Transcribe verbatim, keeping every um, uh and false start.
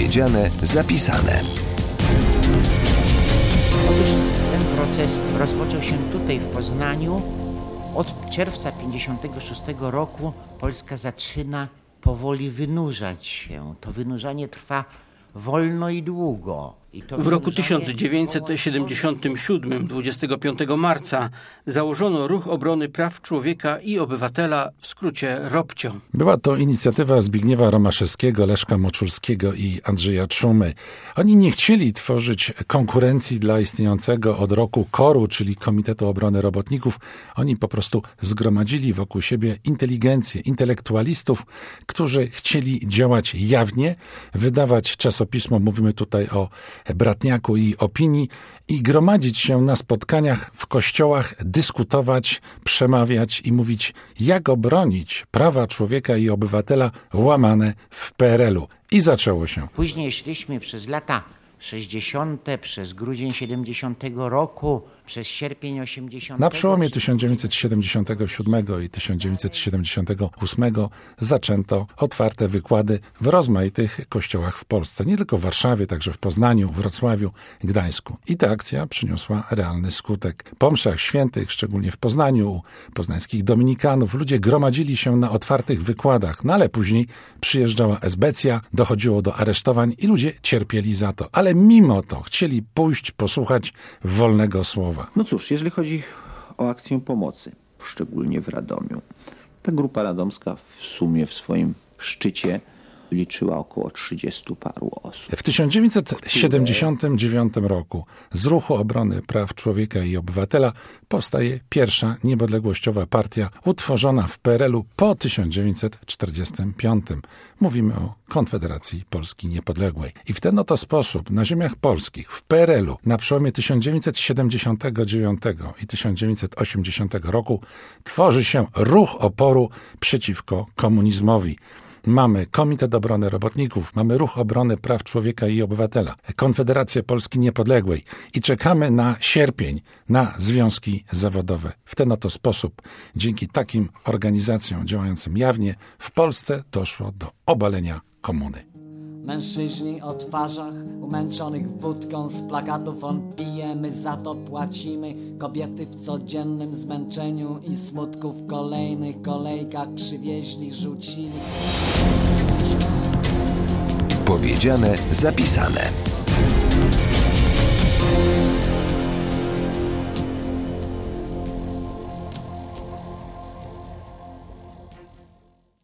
Powiedziane, zapisane. Otóż ten proces rozpoczął się tutaj w Poznaniu. Od czerwca pięćdziesiątego szóstego roku Polska zaczyna powoli wynurzać się. To wynurzanie trwa wolno i długo. I to w roku wynurzanie tysiąc dziewięćset siedemdziesiątym siódmym, dwudziestego piątego marca, założono Ruch Obrony Praw Człowieka i Obywatela, w skrócie ROPCIO. Była to inicjatywa Zbigniewa Romaszewskiego, Leszka Moczulskiego i Andrzeja Trzumy. Oni nie chcieli tworzyć konkurencji dla istniejącego od roku koru, czyli Komitetu Obrony Robotników. Oni po prostu zgromadzili wokół siebie inteligencję, intelektualistów, którzy chcieli działać jawnie, wydawać czasopismo, mówimy tutaj o Bratniaku i Opinii, i gromadzić się na spotkaniach w kościołach, dyskutować, przemawiać i mówić, jak obronić prawa człowieka i obywatela łamane w P R L-u. I zaczęło się. Później szliśmy przez lata sześćdziesiąte, przez grudzień siedemdziesiątego roku, przez sierpień osiemdziesiątego. Na przełomie tysiąc dziewięćset siedemdziesiątego siódmego i tysiąc dziewięćset siedemdziesiątego ósmego zaczęto otwarte wykłady w rozmaitych kościołach w Polsce. Nie tylko w Warszawie, także w Poznaniu, Wrocławiu, Gdańsku. I ta akcja przyniosła realny skutek. Po mszach świętych, szczególnie w Poznaniu, u poznańskich dominikanów, ludzie gromadzili się na otwartych wykładach. No ale później przyjeżdżała esbecja, dochodziło do aresztowań i ludzie cierpieli za to. Ale mimo to chcieli pójść, posłuchać wolnego słowa. No cóż, jeżeli chodzi o akcję pomocy, szczególnie w Radomiu, ta grupa radomska w sumie w swoim szczycie liczyła około trzydziestu paru osób. W tysiąc dziewięćset siedemdziesiątym dziewiątym roku z Ruchu Obrony Praw Człowieka i Obywatela powstaje pierwsza niepodległościowa partia utworzona w P R L-u po tysiąc dziewięćset czterdziestym piątym. Mówimy o Konfederacji Polski Niepodległej. I w ten oto sposób na ziemiach polskich w P R L-u na przełomie tysiąc dziewięćset siedemdziesiątego dziewiątego i tysiąc dziewięćset osiemdziesiątego roku tworzy się ruch oporu przeciwko komunizmowi. Mamy Komitet Obrony Robotników, mamy Ruch Obrony Praw Człowieka i Obywatela, Konfederację Polski Niepodległej i czekamy na sierpień, na związki zawodowe. W ten oto sposób, dzięki takim organizacjom działającym jawnie, w Polsce doszło do obalenia komuny. Mężczyźni o twarzach umęczonych wódką, z plakatów on pije, my za to płacimy. Kobiety w codziennym zmęczeniu i smutku w kolejnych kolejkach przywieźli, rzucili. Powiedziane, zapisane.